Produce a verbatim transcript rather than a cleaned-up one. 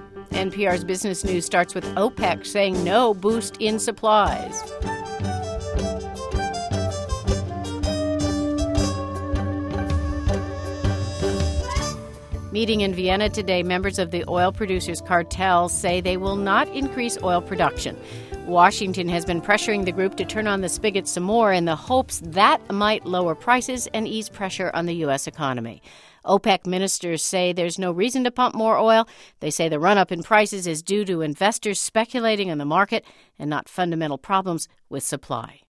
N P R's Business News starts with OPEC saying no boost in supplies. Meeting in Vienna today, members of the oil producers' cartel say they will not increase oil production. Washington has been pressuring the group to turn on the spigot some more in the hopes that might lower prices and ease pressure on the U S economy. OPEC ministers say there's no reason to pump more oil. They say the run-up in prices is due to investors speculating on the market and not fundamental problems with supply.